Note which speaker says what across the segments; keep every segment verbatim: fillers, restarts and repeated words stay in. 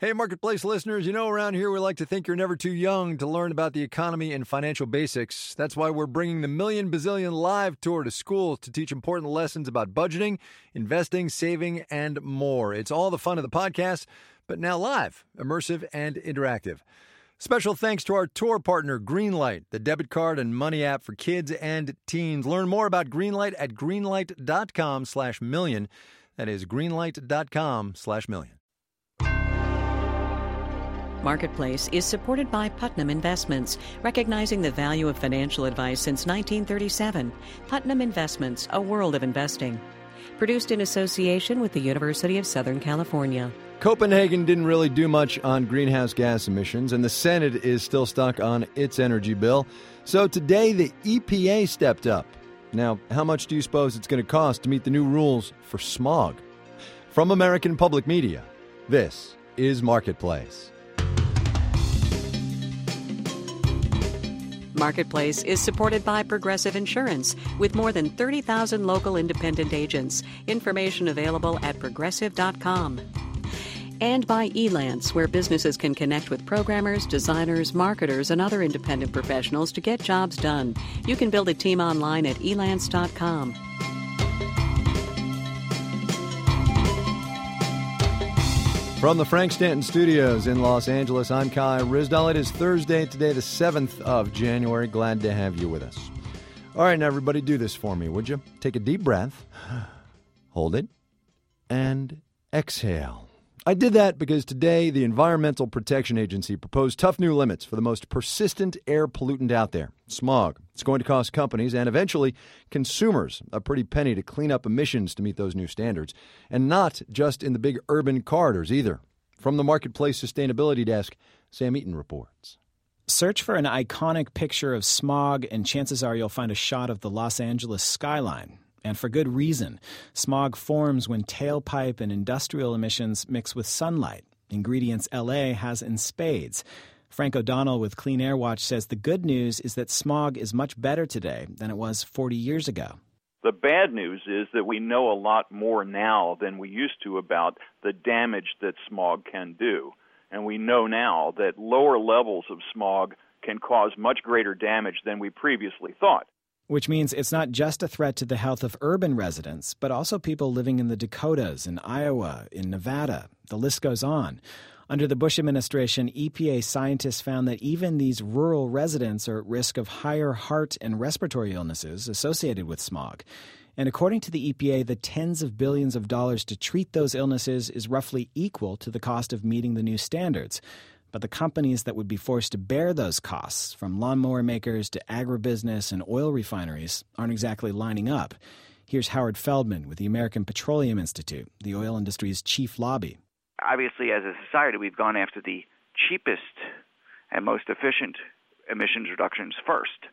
Speaker 1: Hey, Marketplace listeners, you know around here we like to think you're never too young to learn about the economy and financial basics. That's why we're bringing the Million Bazillion Live Tour to schools to teach important lessons about budgeting, investing, saving, and more. It's all the fun of the podcast, but now live, immersive, and interactive. Special thanks to our tour partner, Greenlight, the debit card and money app for kids and teens. Learn more about Greenlight at greenlight.com slash million. That is greenlight.com slash million.
Speaker 2: Marketplace is supported by Putnam Investments, recognizing the value of financial advice since nineteen thirty-seven. Putnam Investments, a world of investing. Produced in association with the University of Southern California.
Speaker 1: Copenhagen didn't really do much on greenhouse gas emissions, and the Senate is still stuck on its energy bill. So today, the E P A stepped up. Now, how much do you suppose it's going to cost to meet the new rules for smog? From American Public Media, this is Marketplace.
Speaker 2: Marketplace is supported by Progressive Insurance, with more than thirty thousand local independent agents. Information available at progressive dot com. And by Elance, where businesses can connect with programmers, designers, marketers, and other independent professionals to get jobs done. You can build a team online at elance dot com.
Speaker 1: From the Frank Stanton Studios in Los Angeles, I'm Kai Ryssdal. It is Thursday, today the seventh of January. Glad to have you with us. All right, now everybody do this for me, would you? Take a deep breath, hold it, and exhale. I did that because today the Environmental Protection Agency proposed tough new limits for the most persistent air pollutant out there, smog. It's going to cost companies and eventually consumers a pretty penny to clean up emissions to meet those new standards, and not just in the big urban corridors either. From the Marketplace Sustainability Desk, Sam Eaton reports.
Speaker 3: Search for an iconic picture of smog, and chances are you'll find a shot of the Los Angeles skyline. And for good reason. Smog forms when tailpipe and industrial emissions mix with sunlight, ingredients L A has in spades. Frank O'Donnell with Clean Air Watch says the good news is that smog is much better today than it was forty years ago.
Speaker 4: The bad news is that we know a lot more now than we used to about the damage that smog can do. And we know now that lower levels of smog can cause much greater damage than we previously thought.
Speaker 3: Which means it's not just a threat to the health of urban residents, but also people living in the Dakotas, in Iowa, in Nevada. The list goes on. Under the Bush administration, E P A scientists found that even these rural residents are at risk of higher heart and respiratory illnesses associated with smog. And according to the E P A, the tens of billions of dollars to treat those illnesses is roughly equal to the cost of meeting the new standards. But the companies that would be forced to bear those costs, from lawnmower makers to agribusiness and oil refineries, aren't exactly lining up. Here's Howard Feldman with the American Petroleum Institute, the oil industry's chief lobby.
Speaker 5: Obviously, as a society, we've gone after the cheapest and most efficient emissions reductions first.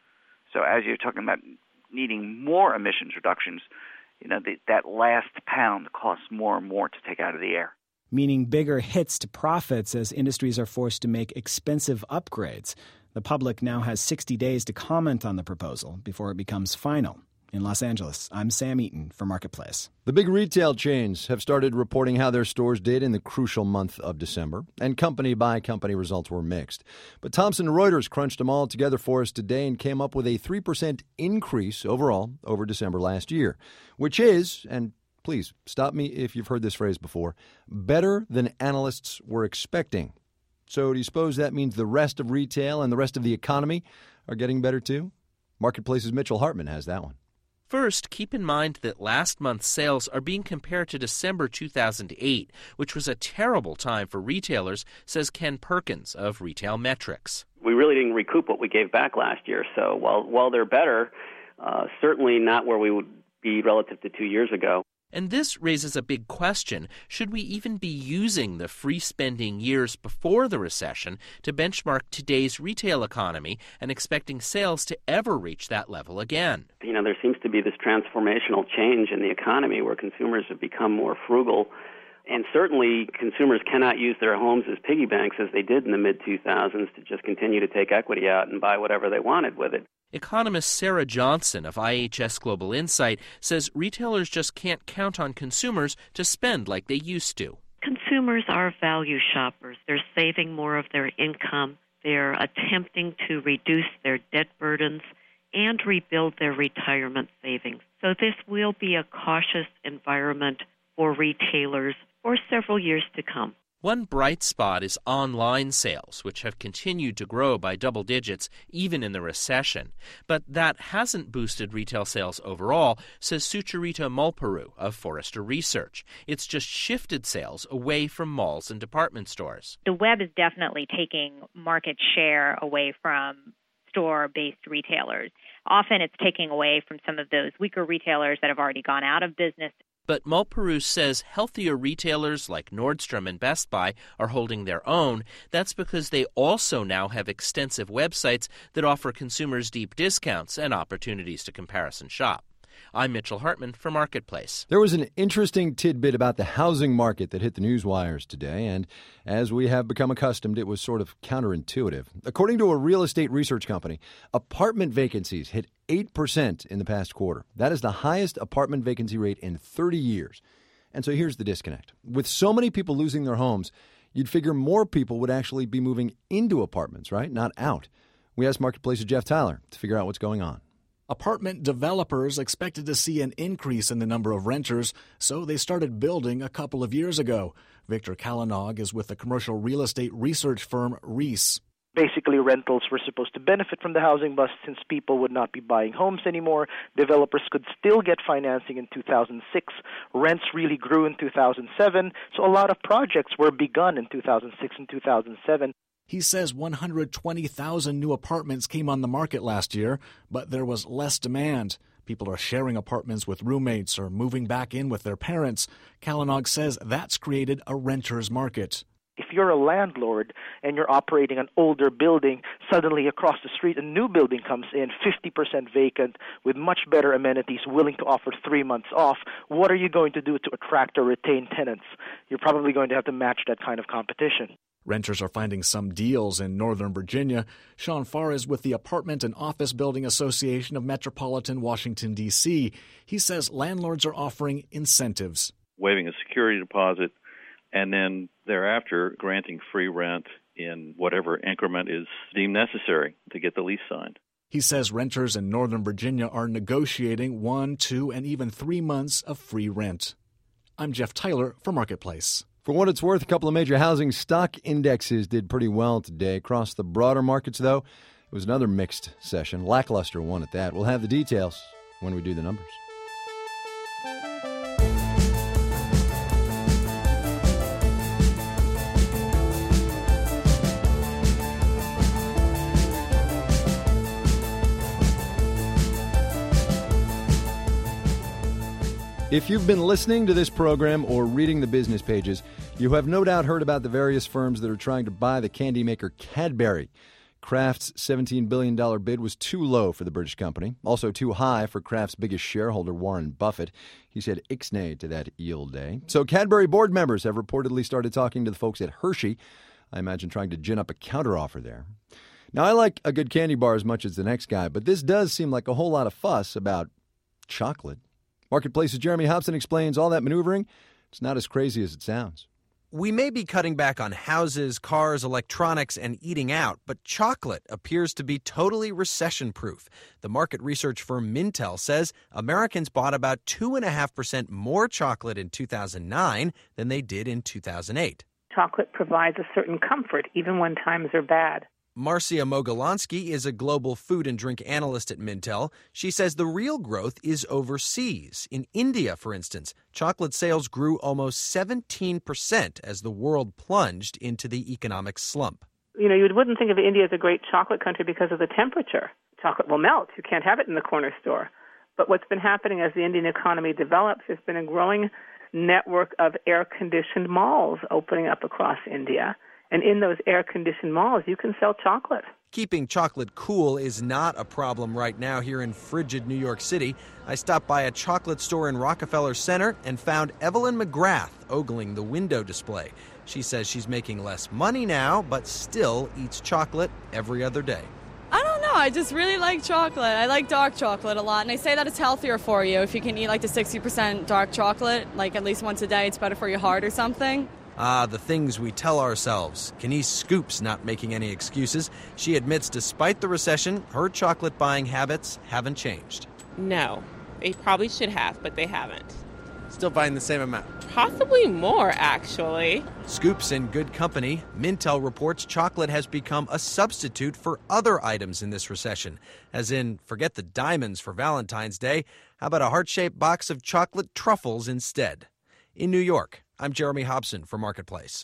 Speaker 5: So as you're talking about needing more emissions reductions, you know, the, that last pound costs more and more to take out of the air.
Speaker 3: Meaning bigger hits to profits as industries are forced to make expensive upgrades. The public now has sixty days to comment on the proposal before it becomes final. In Los Angeles, I'm Sam Eaton for Marketplace.
Speaker 1: The big retail chains have started reporting how their stores did in the crucial month of December, and company-by-company results were mixed. But Thomson Reuters crunched them all together for us today and came up with a three percent increase overall over December last year, which is, and please stop me if you've heard this phrase before, better than analysts were expecting. So do you suppose that means the rest of retail and the rest of the economy are getting better too? Marketplace's Mitchell Hartman has that one.
Speaker 6: First, keep in mind that last month's sales are being compared to December two thousand eight, which was a terrible time for retailers, says Ken Perkins of Retail Metrics.
Speaker 7: We really didn't recoup what we gave back last year, so while, while they're better, uh, certainly not where we would be relative to two years ago.
Speaker 6: And this raises a big question. Should we even be using the free spending years before the recession to benchmark today's retail economy and expecting sales to ever reach that level again?
Speaker 7: You know, there seems to be this transformational change in the economy where consumers have become more frugal. And certainly consumers cannot use their homes as piggy banks as they did in the mid two thousands to just continue to take equity out and buy whatever they wanted with it.
Speaker 6: Economist Sarah Johnson of I H S Global Insight says retailers just can't count on consumers to spend like they used to.
Speaker 8: Consumers Consumers are value shoppers. They're saving more of their income. They're attempting to reduce their debt burdens and rebuild their retirement savings. So this will be a cautious environment for retailers for several years to come.
Speaker 6: One bright spot is online sales, which have continued to grow by double digits even in the recession. But that hasn't boosted retail sales overall, says Sucharita Malparu of Forrester Research. It's just shifted sales away from malls and department stores.
Speaker 9: The web is definitely taking market share away from store-based retailers. Often it's taking away from some of those weaker retailers that have already gone out of business.
Speaker 6: But Malparu says healthier retailers like Nordstrom and Best Buy are holding their own. That's because they also now have extensive websites that offer consumers deep discounts and opportunities to comparison shop. I'm Mitchell Hartman for Marketplace.
Speaker 1: There was an interesting tidbit about the housing market that hit the news wires today, and as we have become accustomed, it was sort of counterintuitive. According to a real estate research company, apartment vacancies hit eight percent in the past quarter. That is the highest apartment vacancy rate in thirty years. And so here's the disconnect. With so many people losing their homes, you'd figure more people would actually be moving into apartments, right? Not out. We asked Marketplace's Jeff Tyler to figure out what's going on.
Speaker 10: Apartment developers expected to see an increase in the number of renters, so they started building a couple of years ago. Victor Kalanog is with the commercial real estate research firm Reis.
Speaker 11: Basically, rentals were supposed to benefit from the housing bust since people would not be buying homes anymore. Developers could still get financing in two thousand six. Rents really grew in two thousand seven, so a lot of projects were begun in two thousand six and two thousand seven.
Speaker 10: He says one hundred twenty thousand new apartments came on the market last year, but there was less demand. People are sharing apartments with roommates or moving back in with their parents. Kalanog says that's created a renter's market.
Speaker 11: If you're a landlord and you're operating an older building, suddenly across the street a new building comes in, fifty percent vacant, with much better amenities, willing to offer three months off, what are you going to do to attract or retain tenants? You're probably going to have to match that kind of competition.
Speaker 10: Renters are finding some deals in Northern Virginia. Sean Farr is with the Apartment and Office Building Association of Metropolitan Washington, D C He says landlords are offering incentives.
Speaker 12: Waiving a security deposit and then thereafter granting free rent in whatever increment is deemed necessary to get the lease signed.
Speaker 10: He says renters in Northern Virginia are negotiating one, two, and even three months of free rent. I'm Jeff Tyler for Marketplace.
Speaker 1: For what it's worth, a couple of major housing stock indexes did pretty well today. Across the broader markets, though, it was another mixed session. Lackluster one at that. We'll have the details when we do the numbers. If you've been listening to this program or reading the business pages, you have no doubt heard about the various firms that are trying to buy the candy maker Cadbury. Kraft's seventeen billion dollars bid was too low for the British company, also too high for Kraft's biggest shareholder, Warren Buffett. He said ixnay to that eel day. So Cadbury board members have reportedly started talking to the folks at Hershey, I imagine trying to gin up a counteroffer there. Now, I like a good candy bar as much as the next guy, but this does seem like a whole lot of fuss about chocolate. Marketplace's Jeremy Hobson explains all that maneuvering. It's not as crazy as it sounds.
Speaker 13: We may be cutting back on houses, cars, electronics, and eating out, but chocolate appears to be totally recession-proof. The market research firm Mintel says Americans bought about two point five percent more chocolate in two thousand nine than they did in two thousand eight.
Speaker 14: Chocolate provides a certain comfort, even when times are bad.
Speaker 13: Marcia Mogolansky is a global food and drink analyst at Mintel. She says the real growth is overseas. In India, for instance, chocolate sales grew almost seventeen percent as the world plunged into the economic slump.
Speaker 14: You know, you wouldn't think of India as a great chocolate country because of the temperature. Chocolate will melt. You can't have it in the corner store. But what's been happening as the Indian economy develops, there's been a growing network of air-conditioned malls opening up across India. And in those air-conditioned malls, you can sell chocolate.
Speaker 13: Keeping chocolate cool is not a problem right now here in frigid New York City. I stopped by a chocolate store in Rockefeller Center and found Evelyn McGrath ogling the window display. She says she's making less money now, but still eats chocolate every other day.
Speaker 15: I don't know. I just really like chocolate. I like dark chocolate a lot, and they say that it's healthier for you if you can eat like the sixty percent dark chocolate, like at least once a day. It's better for your heart or something.
Speaker 13: Ah, the things we tell ourselves. Kenise Scoops not making any excuses. She admits despite the recession, her chocolate buying habits haven't changed.
Speaker 16: No, they probably should have, but they haven't.
Speaker 13: Still buying the same amount?
Speaker 16: Possibly more, actually.
Speaker 13: Scoops in good company. Mintel reports chocolate has become a substitute for other items in this recession. As in, forget the diamonds for Valentine's Day. How about a heart-shaped box of chocolate truffles instead? In New York, I'm Jeremy Hobson for Marketplace.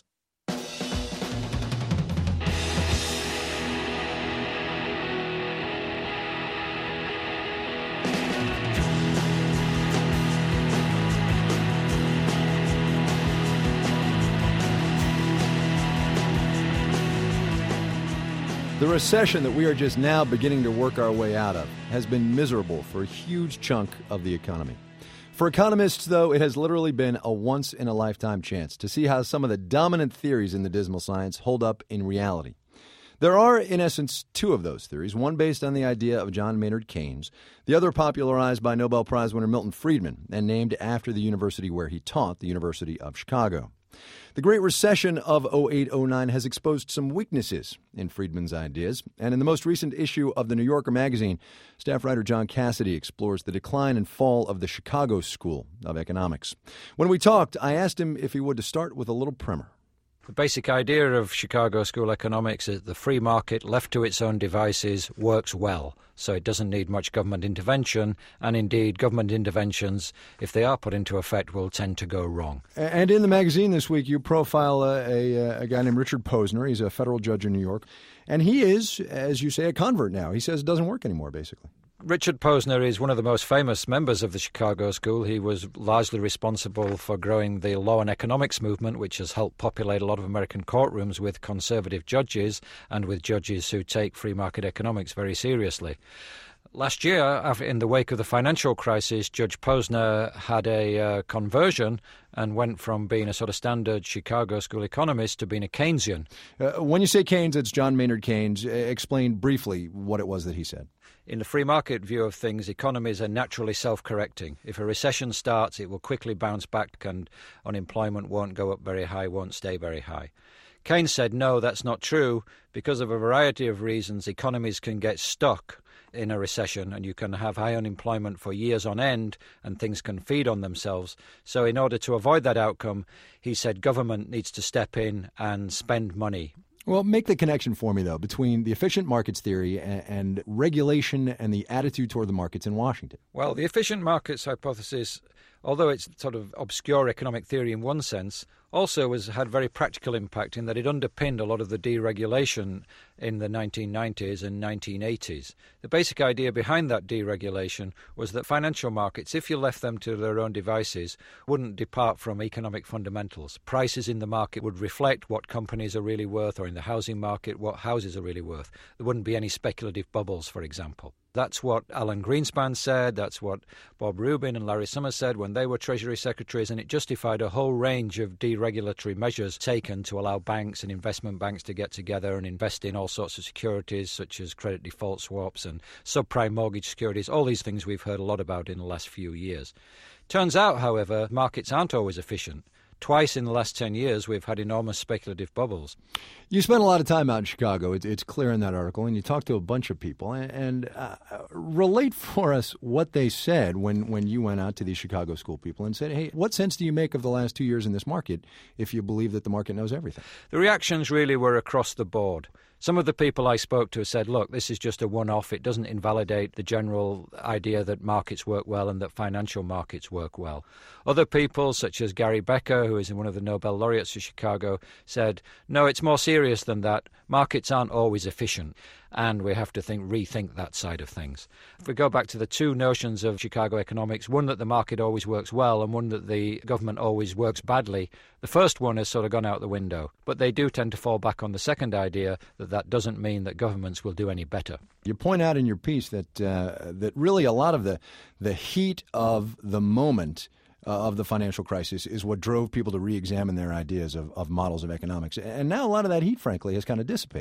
Speaker 1: The recession that we are just now beginning to work our way out of has been miserable for a huge chunk of the economy. For economists, though, it has literally been a once-in-a-lifetime chance to see how some of the dominant theories in the dismal science hold up in reality. There are, in essence, two of those theories, one based on the idea of John Maynard Keynes, the other popularized by Nobel Prize winner Milton Friedman and named after the university where he taught, the University of Chicago. The Great Recession of oh eight oh nine has exposed some weaknesses in Friedman's ideas, and in the most recent issue of the New Yorker magazine, staff writer John Cassidy explores the decline and fall of the Chicago School of Economics. When we talked, I asked him if he would to start with a little primer.
Speaker 17: The basic idea of Chicago School Economics is that the free market, left to its own devices, works well. So it doesn't need much government intervention, and indeed government interventions, if they are put into effect, will tend to go wrong.
Speaker 1: And in the magazine this week, you profile a, a, a guy named Richard Posner. He's a federal judge in New York. And he is, as you say, a convert now. He says it doesn't work anymore, basically.
Speaker 17: Richard Posner is one of the most famous members of the Chicago School. He was largely responsible for growing the law and economics movement, which has helped populate a lot of American courtrooms with conservative judges and with judges who take free market economics very seriously. Last year, in the wake of the financial crisis, Judge Posner had a uh, conversion and went from being a sort of standard Chicago School economist to being a Keynesian.
Speaker 1: Uh, when you say Keynes, it's John Maynard Keynes. Explain briefly what it was that he said.
Speaker 17: In the free market view of things, economies are naturally self-correcting. If a recession starts, it will quickly bounce back and unemployment won't go up very high, won't stay very high. Keynes said, no, that's not true. Because of a variety of reasons, economies can get stuck in a recession and you can have high unemployment for years on end and things can feed on themselves. So in order to avoid that outcome, he said government needs to step in and spend money.
Speaker 1: Well, make the connection for me, though, between the efficient markets theory and, and regulation and the attitude toward the markets in Washington.
Speaker 17: Well, the efficient markets hypothesis, although it's sort of obscure economic theory in one sense, also has had very practical impact in that it underpinned a lot of the deregulation in the nineteen nineties and nineteen eighties. The basic idea behind that deregulation was that financial markets, if you left them to their own devices, wouldn't depart from economic fundamentals. Prices in the market would reflect what companies are really worth, or in the housing market, what houses are really worth. There wouldn't be any speculative bubbles, for example. That's what Alan Greenspan said, that's what Bob Rubin and Larry Summers said when they were Treasury Secretaries, and it justified a whole range of deregulatory measures taken to allow banks and investment banks to get together and invest in all sorts of securities such as credit default swaps and subprime mortgage securities, all these things we've heard a lot about in the last few years. Turns out, however, markets aren't always efficient. Twice in the last ten years, we've had enormous speculative bubbles.
Speaker 1: You spent a lot of time out in Chicago. It's, it's clear in that article, and you talked to a bunch of people. And, and uh, relate for us what they said when, when you went out to these Chicago school people and said, hey, what sense do you make of the last two years in this market if you believe that the market knows everything?
Speaker 17: The reactions really were across the board. Some of the people I spoke to said, look, this is just a one-off. It doesn't invalidate the general idea that markets work well and that financial markets work well. Other people, such as Gary Becker, who is one of the Nobel laureates of Chicago, said, no, it's more serious than that. Markets aren't always efficient, and we have to think, rethink that side of things. If we go back to the two notions of Chicago economics, one that the market always works well and one that the government always works badly, the first one has sort of gone out the window. But they do tend to fall back on the second idea that that doesn't mean that governments will do any better.
Speaker 1: You point out in your piece that uh, that really a lot of the, the heat of the moment Uh, of the financial crisis is what drove people to re-examine their ideas of, of models of economics. And now a lot of that heat, frankly, has kind of dissipated.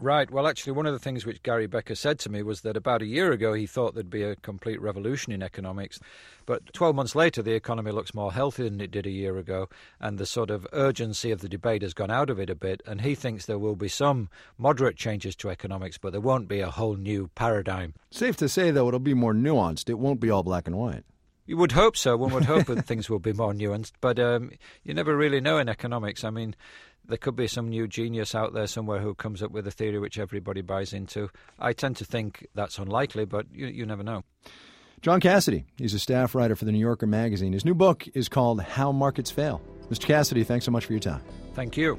Speaker 17: Right. Well, actually, one of the things which Gary Becker said to me was that about a year ago he thought there'd be a complete revolution in economics. But twelve months later, the economy looks more healthy than it did a year ago, and the sort of urgency of the debate has gone out of it a bit, and he thinks there will be some moderate changes to economics, but there won't be a whole new paradigm.
Speaker 1: Safe to say, though, it'll be more nuanced. It won't be all black and white.
Speaker 17: You would hope so. One would hope that things will be more nuanced, but um, you never really know in economics. I mean, there could be some new genius out there somewhere who comes up with a theory which everybody buys into. I tend to think that's unlikely, but you, you never know.
Speaker 1: John Cassidy, he's a staff writer for the New Yorker magazine. His new book is called How Markets Fail. Mister Cassidy, thanks so much for your time.
Speaker 17: Thank you.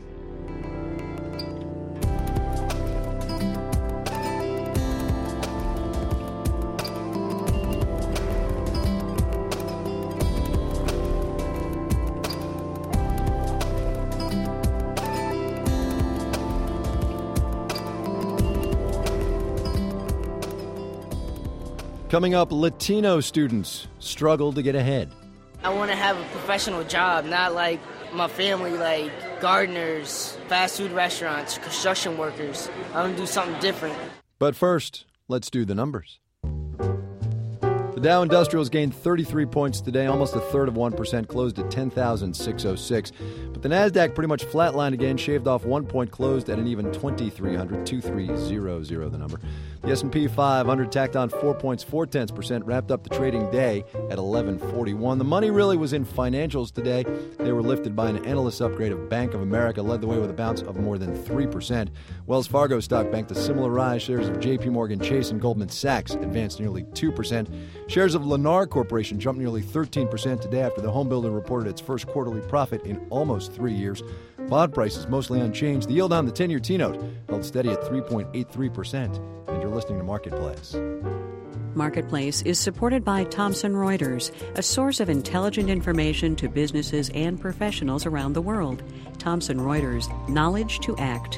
Speaker 1: Coming up, Latino students struggle to get ahead.
Speaker 18: I want to have a professional job, not like my family, like gardeners, fast food restaurants, construction workers. I want to do something different.
Speaker 1: But first, let's do the numbers. The Dow Industrials gained thirty-three points today, almost a third of one percent, closed at ten thousand six hundred six. But the Nasdaq pretty much flatlined again, shaved off one point, closed at an even twenty-three hundred, twenty-three hundred the number. The S and P five hundred tacked on four points, four tenths percent, wrapped up the trading day at eleven forty-one. The money really was in financials today. They were lifted by an analyst upgrade of Bank of America, led the way with a bounce of more than three percent. Wells Fargo stock banked a similar rise. Shares of J P Morgan Chase and Goldman Sachs advanced nearly two percent. Shares of Lennar Corporation jumped nearly thirteen percent today after the home builder reported its first quarterly profit in almost three years. Bond prices mostly unchanged. The yield on the ten-year T-note held steady at three point eight three percent. And you're listening to Marketplace.
Speaker 2: Marketplace is supported by Thomson Reuters, a source of intelligent information to businesses and professionals around the world. Thomson Reuters, knowledge to act.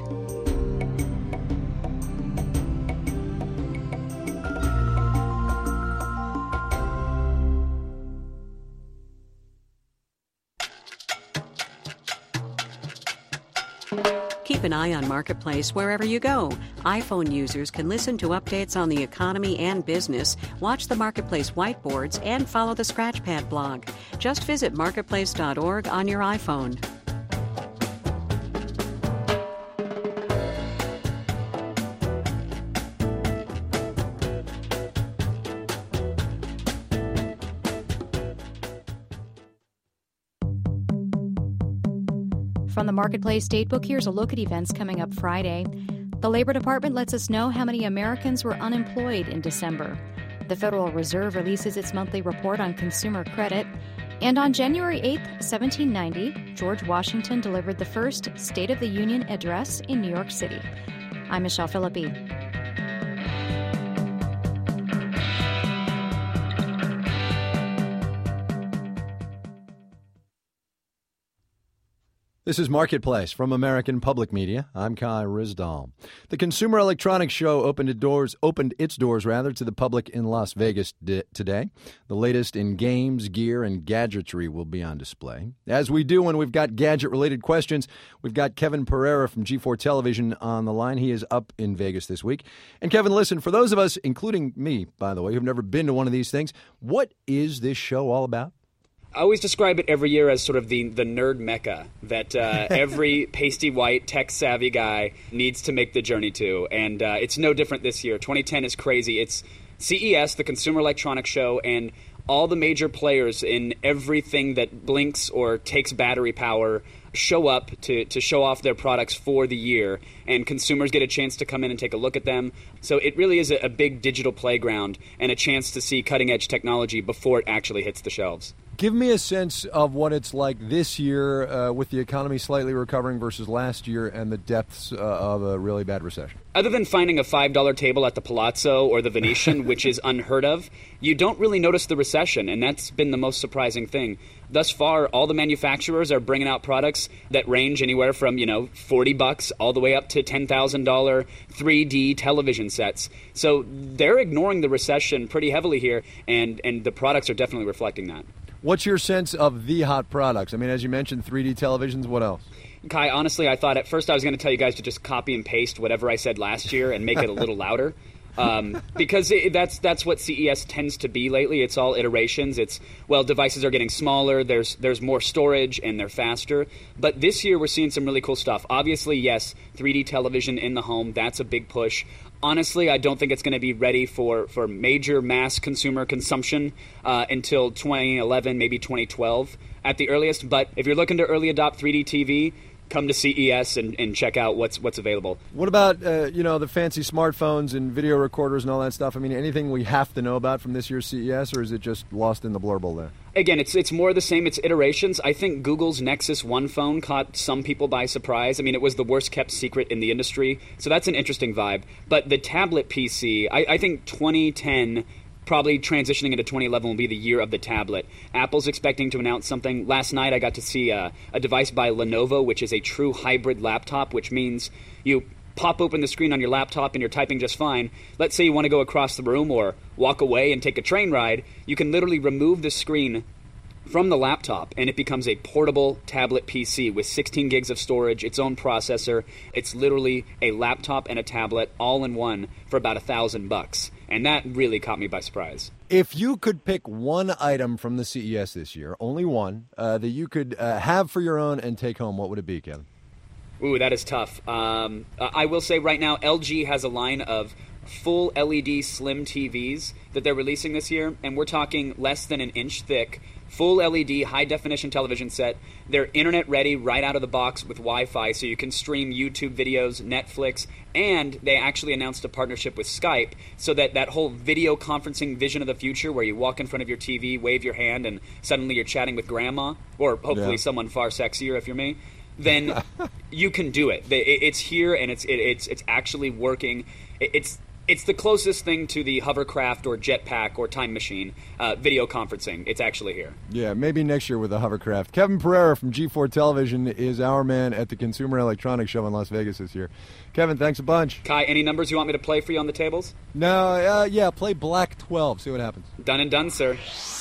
Speaker 2: Keep an eye on Marketplace wherever you go. iPhone users can listen to updates on the economy and business, watch the Marketplace whiteboards, and follow the Scratchpad blog. Just visit marketplace dot org on your iPhone.
Speaker 19: From the Marketplace Datebook, here's a look at events coming up Friday. The Labor Department lets us know how many Americans were unemployed in December. The Federal Reserve releases its monthly report on consumer credit. And on January eighth, seventeen ninety, George Washington delivered the first State of the Union address in New York City. I'm Michelle Philippi.
Speaker 1: This is Marketplace from American Public Media. I'm Kai Ryssdal. The Consumer Electronics Show opened its doors, opened its doors rather, to the public in Las Vegas d- today. The latest in games, gear, and gadgetry will be on display. As we do when we've got gadget-related questions, we've got Kevin Pereira from G four Television on the line. He is up in Vegas this week. And Kevin, listen, for those of us, including me, by the way, who've never been to one of these things, what is this show all about?
Speaker 20: I always describe it every year as sort of the, the nerd mecca that uh, every pasty white, tech-savvy guy needs to make the journey to. And uh, it's no different this year. twenty ten is crazy. It's C E S, the Consumer Electronics Show, and all the major players in everything that blinks or takes battery power show up to, to show off their products for the year, and consumers get a chance to come in and take a look at them. So it really is a, a big digital playground and a chance to see cutting-edge technology before it actually hits the shelves.
Speaker 1: Give me a sense of what it's like this year uh, with the economy slightly recovering versus last year and the depths uh, of a really bad recession.
Speaker 20: Other than finding a five dollar table at the Palazzo or the Venetian, which is unheard of, you don't really notice the recession, and that's been the most surprising thing. Thus far, all the manufacturers are bringing out products that range anywhere from, you know, forty bucks all the way up to ten thousand dollars three D television sets. So they're ignoring the recession pretty heavily here, and, and the products are definitely reflecting that.
Speaker 1: What's your sense of the hot products? I mean, as you mentioned, three D televisions, what else?
Speaker 20: Kai, honestly, I thought at first I was going to tell you guys to just copy and paste whatever I said last year and make it a little louder. Um, because it, that's that's what C E S tends to be lately. It's all iterations. It's, well, devices are getting smaller, there's there's more storage, and they're faster. But this year we're seeing some really cool stuff. Obviously, yes, three D television in the home, that's a big push. Honestly, I don't think it's going to be ready for, for major mass consumer consumption uh, until twenty eleven, maybe twenty twelve at the earliest. But if you're looking to early adopt three D T V, come to C E S and, and check out what's what's available.
Speaker 1: What about, uh, you know, the fancy smartphones and video recorders and all that stuff? I mean, anything we have to know about from this year's C E S, or is it just lost in the blurble there?
Speaker 20: Again, it's it's more the same. It's iterations. I think Google's Nexus one phone caught some people by surprise. I mean, it was the worst-kept secret in the industry, so that's an interesting vibe. But the tablet P C, I, I think twenty ten... probably transitioning into twenty eleven will be the year of the tablet. Apple's expecting to announce something. Last night I got to see a, a device by Lenovo, which is a true hybrid laptop, which means you pop open the screen on your laptop and you're typing just fine. Let's say you want to go across the room or walk away and take a train ride. You can literally remove the screen from the laptop, and it becomes a portable tablet P C with sixteen gigs of storage, its own processor. It's literally a laptop and a tablet all in one for about a thousand bucks. And that really caught me by surprise.
Speaker 1: If you could pick one item from the C E S this year, only one, uh, that you could uh, have for your own and take home, what would it be, Kevin?
Speaker 20: Ooh, that is tough. Um, I will say right now, L G has a line of full L E D slim T Vs that they're releasing this year, and we're talking less than an inch thick, full L E D high-definition television set. They're internet-ready right out of the box with Wi-Fi, so you can stream YouTube videos, Netflix, and they actually announced a partnership with Skype, so that that whole video conferencing vision of the future where you walk in front of your T V, wave your hand, and suddenly you're chatting with grandma, or hopefully
Speaker 1: Yeah.
Speaker 20: someone far sexier if you're me, then you can do it. It's here, and it's it, it's it's actually working. It's It's the closest thing to the hovercraft or jetpack or time machine uh, video conferencing. It's actually here.
Speaker 1: Yeah, maybe next year with a hovercraft. Kevin Pereira from G four Television is our man at the Consumer Electronics Show in Las Vegas this year. Kevin, thanks a bunch.
Speaker 20: Kai, any numbers you want me to play for you on the tables?
Speaker 1: No, uh, yeah, play Black twelve. See what happens.
Speaker 20: Done and done, sir.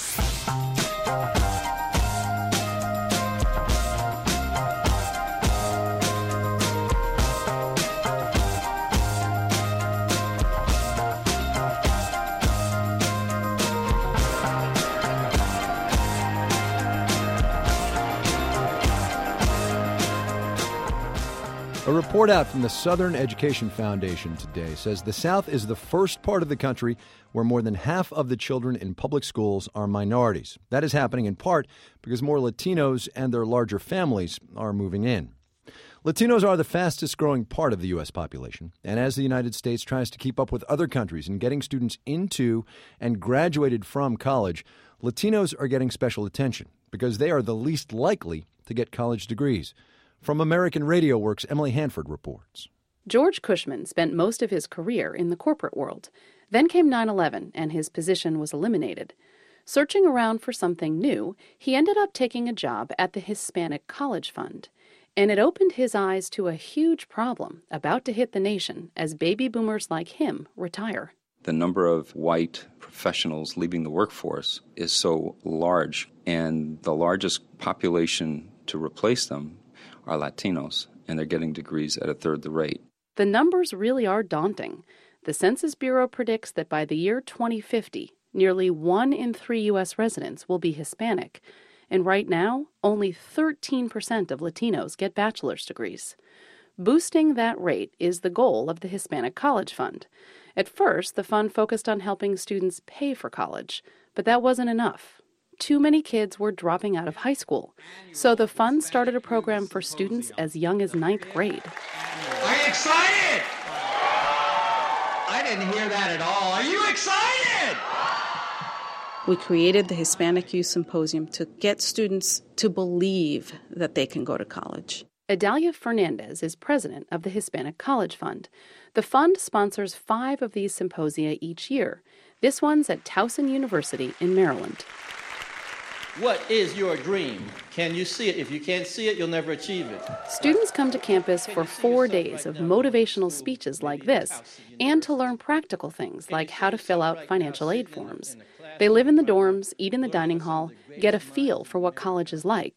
Speaker 1: A report out from the Southern Education Foundation today says the South is the first part of the country where more than half of the children in public schools are minorities. That is happening in part because more Latinos and their larger families are moving in. Latinos are the fastest growing part of the U S population, and as the United States tries to keep up with other countries in getting students into and graduated from college, Latinos are getting special attention because they are the least likely to get college degrees. From American Radio Works, Emily Hanford reports.
Speaker 21: George Cushman spent most of his career in the corporate world. Then came nine eleven, and his position was eliminated. Searching around for something new, he ended up taking a job at the Hispanic College Fund. And it opened his eyes to a huge problem about to hit the nation as baby boomers like him retire.
Speaker 22: The number of white professionals leaving the workforce is so large, and the largest population to replace them are Latinos, and they're getting degrees at a third the rate.
Speaker 21: The numbers really are daunting. The Census Bureau predicts that by the year twenty fifty, nearly one in three U S residents will be Hispanic. And right now, only thirteen percent of Latinos get bachelor's degrees. Boosting that rate is the goal of the Hispanic College Fund. At first, the fund focused on helping students pay for college, but that wasn't enough. Too many kids were dropping out of high school, so the fund started a program for students as young as ninth grade.
Speaker 23: Are you excited? I didn't hear that at all. Are you excited?
Speaker 24: We created the Hispanic Youth Symposium to get students to believe that they can go to college.
Speaker 21: Adalia Fernandez is president of the Hispanic College Fund. The fund sponsors five of these symposia each year. This one's at Towson University in Maryland.
Speaker 25: What is your dream? Can you see it? If you can't see it, you'll never achieve it.
Speaker 21: Students come to campus for four days of motivational speeches like this and to learn practical things like how to fill out financial aid forms. They live in the dorms, eat in the dining hall, get a feel for what college is like,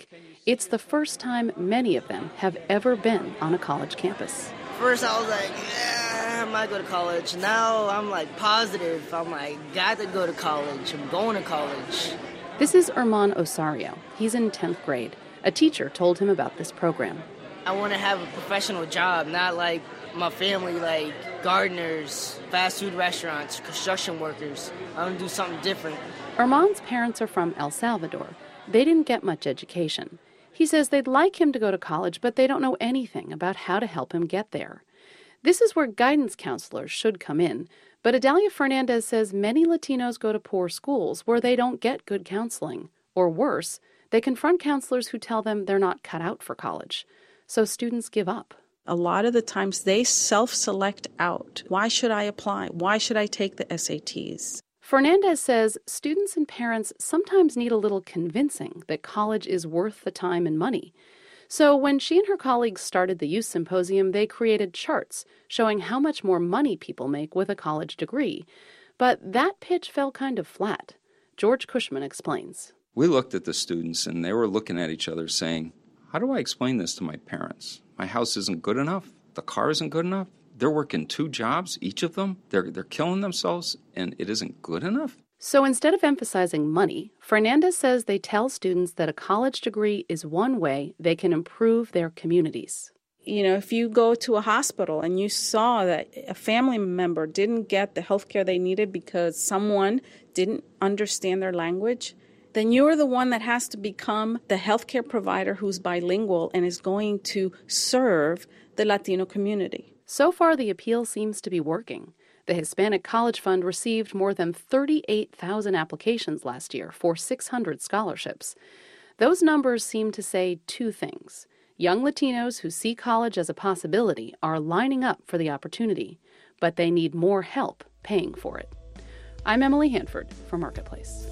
Speaker 21: It's the first time many of them have ever been on a college campus.
Speaker 18: First, I was like, yeah, I might go to college. Now I'm like positive. I'm like, got to go to college. I'm going to college.
Speaker 21: This is Erman Osario. He's in tenth grade. A teacher told him about this program.
Speaker 18: I want to have a professional job, not like my family, like gardeners, fast food restaurants, construction workers. I want to do something different.
Speaker 21: Erman's parents are from El Salvador. They didn't get much education. He says they'd like him to go to college, but they don't know anything about how to help him get there. This is where guidance counselors should come in. But Adalia Fernandez says many Latinos go to poor schools where they don't get good counseling. Or worse, they confront counselors who tell them they're not cut out for college. So students give up.
Speaker 3: A lot of the times they self-select out. Why should I apply? Why should I take the S A Ts?
Speaker 21: Fernandez says students and parents sometimes need a little convincing that college is worth the time and money. So when she and her colleagues started the Youth Symposium, they created charts showing how much more money people make with a college degree. But that pitch fell kind of flat. George Cushman explains.
Speaker 22: We looked at the students and they were looking at each other saying, how do I explain this to my parents? My house isn't good enough. The car isn't good enough. They're working two jobs, each of them. They're they're killing themselves, and it isn't good enough.
Speaker 21: So instead of emphasizing money, Fernandez says they tell students that a college degree is one way they can improve their communities.
Speaker 3: You know, if you go to a hospital and you saw that a family member didn't get the health care they needed because someone didn't understand their language, then you're the one that has to become the healthcare provider who's bilingual and is going to serve the Latino community.
Speaker 21: So far, the appeal seems to be working. The Hispanic College Fund received more than thirty-eight thousand applications last year for six hundred scholarships. Those numbers seem to say two things. Young Latinos who see college as a possibility are lining up for the opportunity, but they need more help paying for it. I'm Emily Hanford for Marketplace.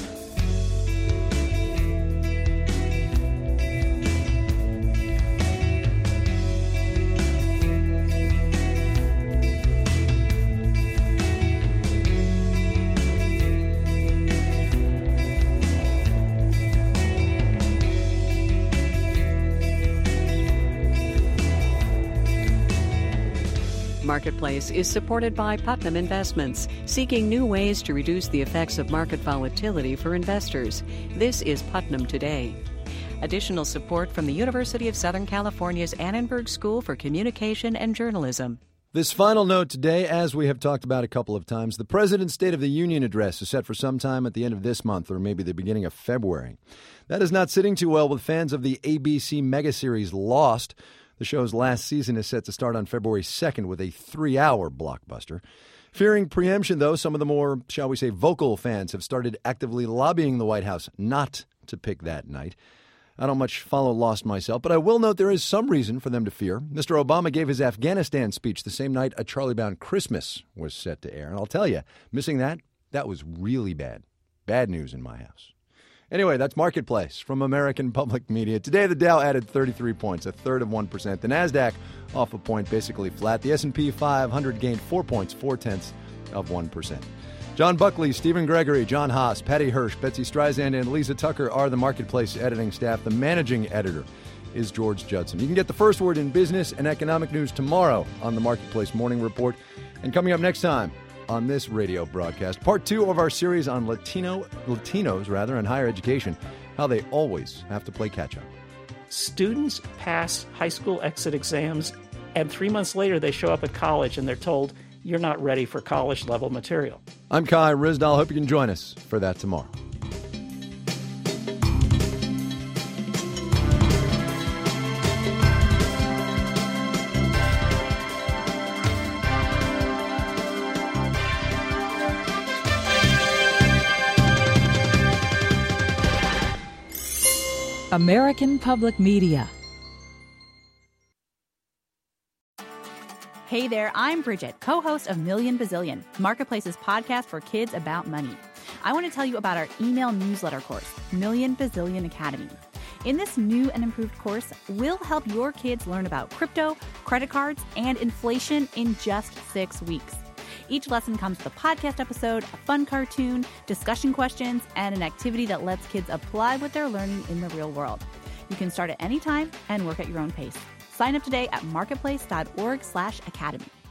Speaker 2: Marketplace is supported by Putnam Investments, seeking new ways to reduce the effects of market volatility for investors. This is Putnam Today. Additional support from the University of Southern California's Annenberg School for Communication and Journalism.
Speaker 1: This final note today, as we have talked about a couple of times, the President's State of the Union address is set for some time at the end of this month or maybe the beginning of February. That is not sitting too well with fans of the A B C mega series Lost. The show's last season is set to start on February second with a three-hour blockbuster. Fearing preemption, though, some of the more, shall we say, vocal fans have started actively lobbying the White House not to pick that night. I don't much follow Lost myself, but I will note there is some reason for them to fear. Mister Obama gave his Afghanistan speech the same night A Charlie Brown Christmas was set to air. And I'll tell you, missing that, that was really bad. Bad news in my house. Anyway, that's Marketplace from American Public Media. Today, the Dow added thirty-three points, a third of one percent. The NASDAQ off a point, basically flat. The S and P five hundred gained four points, four-tenths of one percent. John Buckley, Stephen Gregory, John Haas, Patty Hirsch, Betsy Streisand, and Lisa Tucker are the Marketplace editing staff. The managing editor is George Judson. You can get the first word in business and economic news tomorrow on the Marketplace Morning Report. And coming up next time on this radio broadcast, part two of our series on Latino Latinos rather and higher education, how they always have to play catch-up.
Speaker 4: Students pass high school exit exams, and three months later they show up at college and they're told, you're not ready for college-level material. I'm
Speaker 1: Kai Ryssdal. Hope you can join us for that tomorrow.
Speaker 5: American Public Media.
Speaker 7: Hey there, I'm Bridget, co-host of Million Bazillion, Marketplace's podcast for kids about money. I want to tell you about our email newsletter course, Million Bazillion Academy. In this new and improved course, we'll help your kids learn about crypto, credit cards, and inflation in just six weeks. Each lesson comes with a podcast episode, a fun cartoon, discussion questions, and an activity that lets kids apply what they're learning in the real world. You can start at any time and work at your own pace. Sign up today at marketplace.org slash academy.